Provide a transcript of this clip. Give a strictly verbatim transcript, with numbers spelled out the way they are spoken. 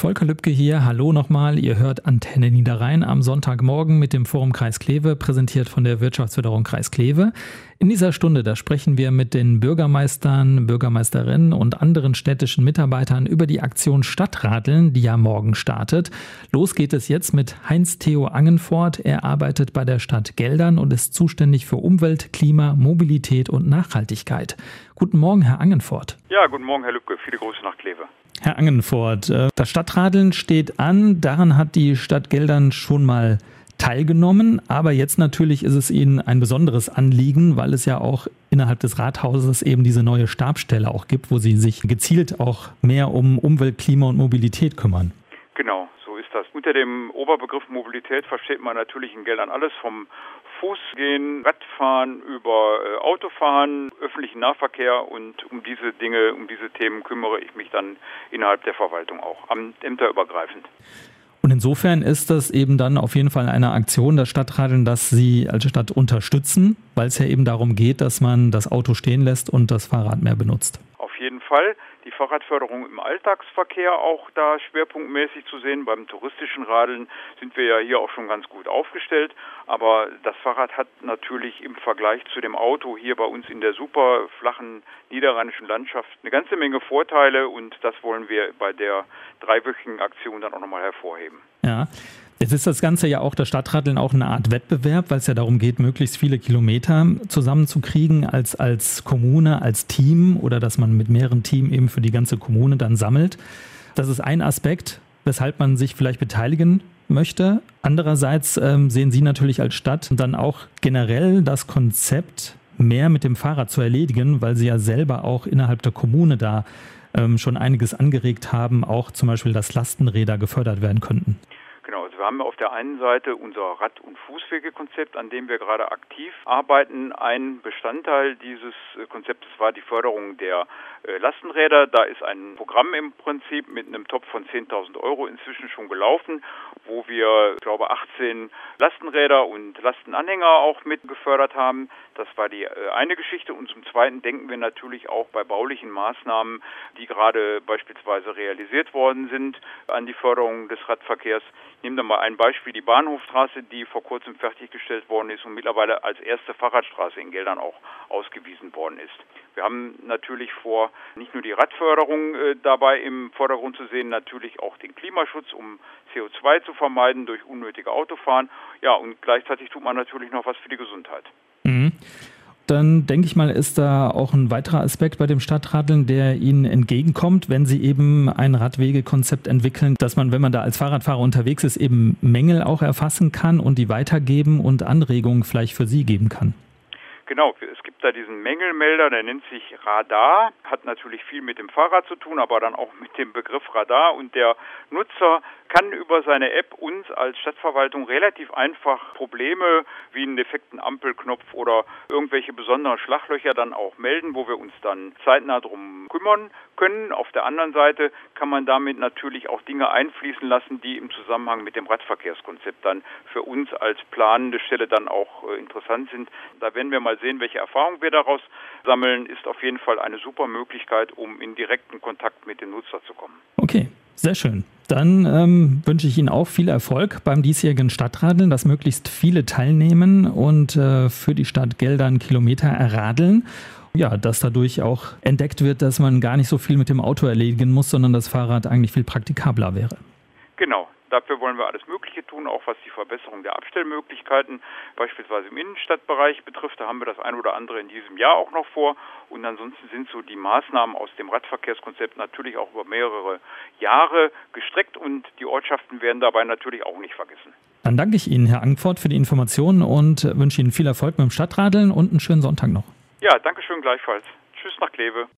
Volker Lübcke hier, hallo nochmal. Ihr hört Antenne Niederrhein am Sonntagmorgen mit dem Forum Kreis Kleve, präsentiert von der Wirtschaftsförderung Kreis Kleve. In dieser Stunde, da sprechen wir mit den Bürgermeistern, Bürgermeisterinnen und anderen städtischen Mitarbeitern über die Aktion Stadtradeln, die ja morgen startet. Los geht es jetzt mit Heinz-Theo Angenfort. Er arbeitet bei der Stadt Geldern und ist zuständig für Umwelt, Klima, Mobilität und Nachhaltigkeit. Guten Morgen, Herr Angenfort. Ja, guten Morgen, Herr Lübcke. Viele Grüße nach Kleve. Herr Angenfort, das Stadtradeln steht an. Daran hat die Stadt Geldern schon mal teilgenommen. Aber jetzt natürlich ist es Ihnen ein besonderes Anliegen, weil es ja auch innerhalb des Rathauses eben diese neue Stabsstelle auch gibt, wo Sie sich gezielt auch mehr um Umwelt, Klima und Mobilität kümmern. Genau, so ist das. Unter dem Oberbegriff Mobilität versteht man natürlich in Geldern alles vom Fußgehen, Radfahren über äh, Autofahren, öffentlichen Nahverkehr, und um diese Dinge, um diese Themen kümmere ich mich dann innerhalb der Verwaltung auch, ämterübergreifend. Und insofern ist das eben dann auf jeden Fall eine Aktion der Stadtradeln, dass Sie als Stadt unterstützen, weil es ja eben darum geht, dass man das Auto stehen lässt und das Fahrrad mehr benutzt. Auf jeden Fall. Die Fahrradförderung im Alltagsverkehr auch da schwerpunktmäßig zu sehen. Beim touristischen Radeln sind wir ja hier auch schon ganz gut aufgestellt. Aber das Fahrrad hat natürlich im Vergleich zu dem Auto hier bei uns in der super flachen niederrheinischen Landschaft eine ganze Menge Vorteile. Und das wollen wir bei der dreiwöchigen Aktion dann auch nochmal hervorheben. Ja. Jetzt ist das Ganze ja auch, das Stadtradeln, auch eine Art Wettbewerb, weil es ja darum geht, möglichst viele Kilometer zusammenzukriegen als, als Kommune, als Team, oder dass man mit mehreren Teams eben für die ganze Kommune dann sammelt. Das ist ein Aspekt, weshalb man sich vielleicht beteiligen möchte. Andererseits ähm, sehen Sie natürlich als Stadt dann auch generell das Konzept, mehr mit dem Fahrrad zu erledigen, weil Sie ja selber auch innerhalb der Kommune da ähm, schon einiges angeregt haben, auch zum Beispiel, dass Lastenräder gefördert werden könnten. Genau, also wir haben auf der einen Seite unser Rad- und Fußwegekonzept, an dem wir gerade aktiv arbeiten. Ein Bestandteil dieses Konzeptes war die Förderung der äh, Lastenräder. Da ist ein Programm im Prinzip mit einem Topf von zehntausend Euro inzwischen schon gelaufen, wo wir, ich glaube, achtzehn Lastenräder und Lastenanhänger auch mit gefördert haben. Das war die äh, eine Geschichte. Und zum Zweiten denken wir natürlich auch bei baulichen Maßnahmen, die gerade beispielsweise realisiert worden sind, an die Förderung des Radverkehrs. Ich nehme da mal ein Beispiel, die Bahnhofstraße, die vor kurzem fertiggestellt worden ist und mittlerweile als erste Fahrradstraße in Geldern auch ausgewiesen worden ist. Wir haben natürlich vor, nicht nur die Radförderung äh, dabei im Vordergrund zu sehen, natürlich auch den Klimaschutz, um C O zwei zu vermeiden durch unnötige Autofahren. Ja, und gleichzeitig tut man natürlich noch was für die Gesundheit. Mhm. Dann denke ich mal, ist da auch ein weiterer Aspekt bei dem Stadtradeln, der Ihnen entgegenkommt, wenn Sie eben ein Radwegekonzept entwickeln, dass man, wenn man da als Fahrradfahrer unterwegs ist, eben Mängel auch erfassen kann und die weitergeben und Anregungen vielleicht für Sie geben kann. Genau, es gibt da diesen Mängelmelder, der nennt sich Radar, hat natürlich viel mit dem Fahrrad zu tun, aber dann auch mit dem Begriff Radar, und der Nutzer kann über seine App uns als Stadtverwaltung relativ einfach Probleme wie einen defekten Ampelknopf oder irgendwelche besonderen Schlaglöcher dann auch melden, wo wir uns dann zeitnah drum kümmern können. Auf der anderen Seite kann man damit natürlich auch Dinge einfließen lassen, die im Zusammenhang mit dem Radverkehrskonzept dann für uns als planende Stelle dann auch äh, interessant sind. Da werden wir mal sehen, welche Erfahrungen wir daraus sammeln. Ist auf jeden Fall eine super Möglichkeit, um in direkten Kontakt mit dem Nutzer zu kommen. Okay, sehr schön. Dann ähm, wünsche ich Ihnen auch viel Erfolg beim diesjährigen Stadtradeln, dass möglichst viele teilnehmen und äh, für die Stadt Geldern Kilometer erradeln. Ja, dass dadurch auch entdeckt wird, dass man gar nicht so viel mit dem Auto erledigen muss, sondern das Fahrrad eigentlich viel praktikabler wäre. Genau. Dafür wollen wir alles Mögliche tun, auch was die Verbesserung der Abstellmöglichkeiten beispielsweise im Innenstadtbereich betrifft. Da haben wir das ein oder andere in diesem Jahr auch noch vor. Und ansonsten sind so die Maßnahmen aus dem Radverkehrskonzept natürlich auch über mehrere Jahre gestreckt, und die Ortschaften werden dabei natürlich auch nicht vergessen. Dann danke ich Ihnen, Herr Angenfort, für die Informationen und wünsche Ihnen viel Erfolg beim Stadtradeln und einen schönen Sonntag noch. Ja, danke schön gleichfalls. Tschüss nach Kleve.